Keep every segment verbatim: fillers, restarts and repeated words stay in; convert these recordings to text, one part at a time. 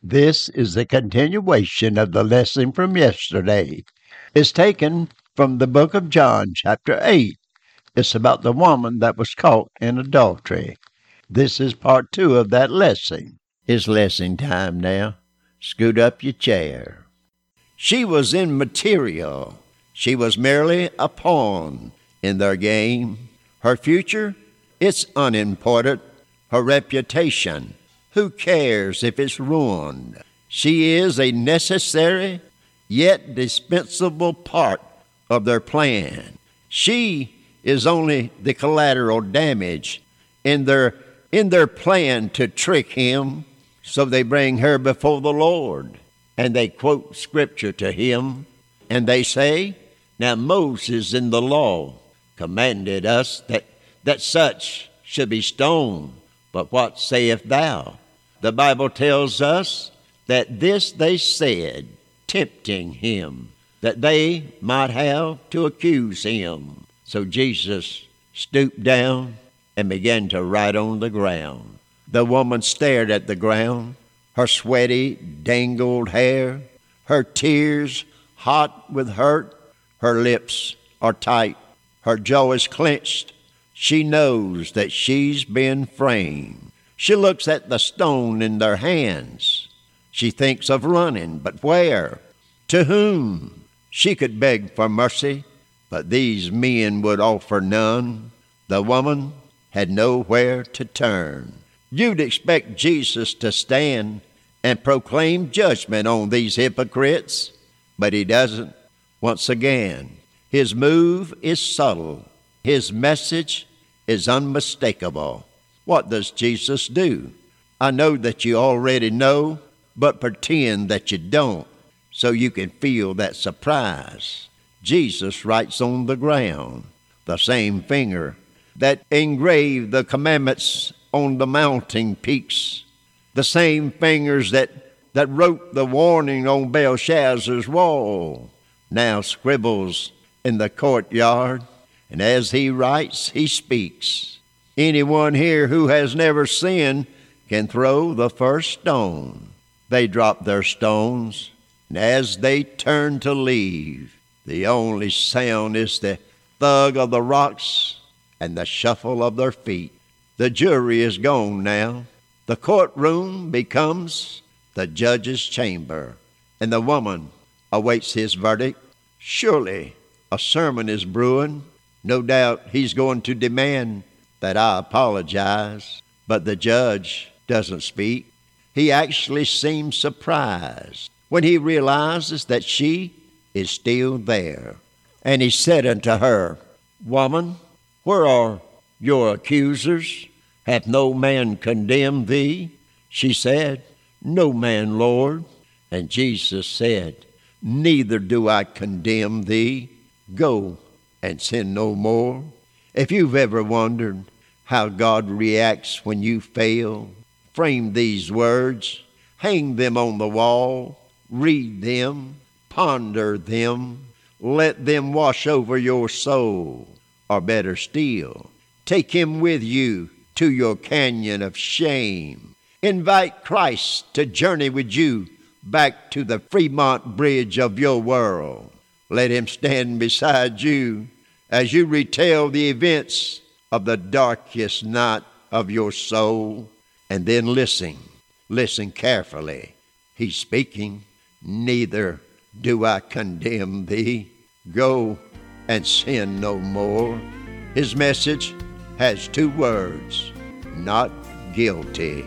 This is the continuation of the lesson from yesterday. It's taken from the book of John, chapter eight. It's about the woman that was caught in adultery. This is part two of that lesson. It's lesson time now. Scoot up your chair. She was immaterial. She was merely a pawn in their game. Her future? It's unimportant. Her reputation? Who cares if it's ruined? She is a necessary yet dispensable part of their plan. She is only the collateral damage in their in their plan to trick him. So they bring her before the Lord, and they quote scripture to him, and they say, "Now Moses in the law commanded us that, that such should be stoned, but what sayest thou?" The Bible tells us that this they said, tempting him, that they might have to accuse him. So Jesus stooped down and began to write on the ground. The woman stared at the ground, her sweaty, dangled hair, her tears hot with hurt, her lips are tight, her jaw is clenched. She knows that she's been framed. She looks at the stone in their hands. She thinks of running, but where? To whom? She could beg for mercy, but these men would offer none. The woman had nowhere to turn. You'd expect Jesus to stand and proclaim judgment on these hypocrites, but he doesn't. Once again, his move is subtle. His message is unmistakable. What does Jesus do? I know that you already know, but pretend that you don't, so you can feel that surprise. Jesus writes on the ground, the same finger that engraved the commandments on the mountain peaks, the same fingers that, that wrote the warning on Belshazzar's wall, now scribbles in the courtyard, and as he writes, he speaks. Anyone here who has never sinned can throw the first stone. They drop their stones, and as they turn to leave, the only sound is the thug of the rocks and the shuffle of their feet. The jury is gone now. The courtroom becomes the judge's chamber, and the woman awaits his verdict. Surely a sermon is brewing. No doubt he's going to demand that I apologize, but the judge doesn't speak. He actually seems surprised when he realizes that she is still there. And he said unto her, "Woman, where are your accusers? Hath no man condemned thee?" She said, "No man, Lord." And Jesus said, "Neither do I condemn thee. Go and sin no more." If you've ever wondered how God reacts when you fail, frame these words, hang them on the wall, read them, ponder them, let them wash over your soul. Or better still, take him with you to your canyon of shame. Invite Christ to journey with you back to the Fremont Bridge of your world. Let him stand beside you as you retell the events of the darkest night of your soul. And then listen, listen carefully. He's speaking. "Neither do I condemn thee. Go and sin no more." His message has two words, not guilty.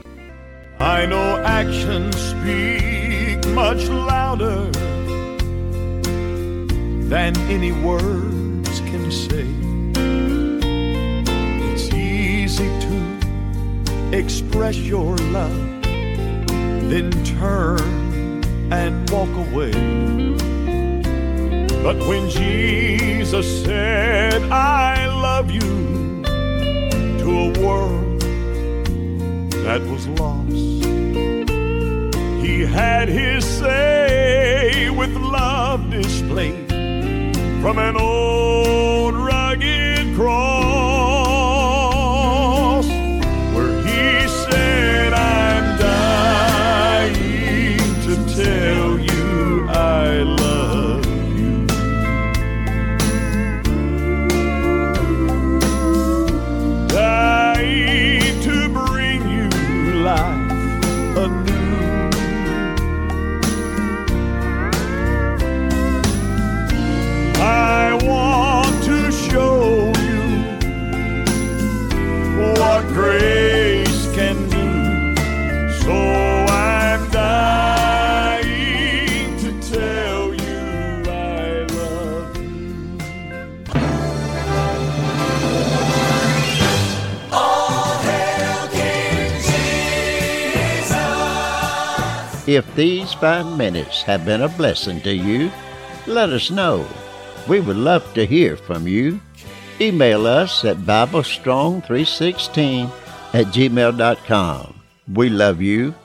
I know actions speak much louder than any words can say. It's easy to express your love, then turn and walk away. But when Jesus said, "I love you," to a world that was lost, he had his say with love displayed from an old rugged cross, where he said, "I'm dying new. I want to show you what grace can do. So I'm dying to tell you I love you. All hail King Jesus. If these five minutes have been a blessing to you, let us know. We would love to hear from you. Email us at bible strong three sixteen at gmail dot com. We love you.